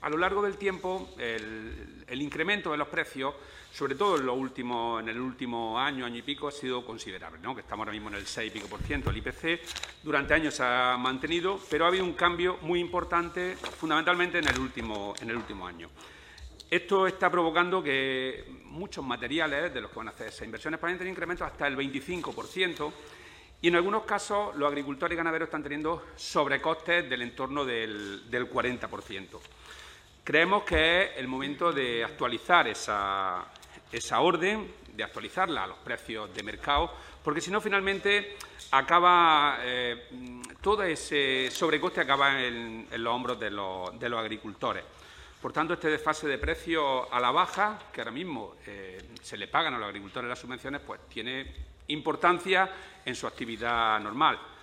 a lo largo del tiempo, el incremento de los precios, sobre todo en el último año, año y pico, ha sido considerable, ¿no? Que estamos ahora mismo en el 6 y pico por ciento. El IPC durante años se ha mantenido, pero ha habido un cambio muy importante, fundamentalmente en el último año. Esto está provocando que muchos materiales de los que van a hacer esas inversiones puedan tener incrementos hasta el 25%, y en algunos casos los agricultores y ganaderos están teniendo sobrecostes del entorno del 40%. Creemos que es el momento de actualizar esa orden, de actualizarla a los precios de mercado, porque si no, finalmente todo ese sobrecoste acaba en los hombros de los agricultores. Por tanto, este desfase de precios a la baja, que ahora mismo se le pagan a los agricultores las subvenciones, pues tiene importancia en su actividad normal.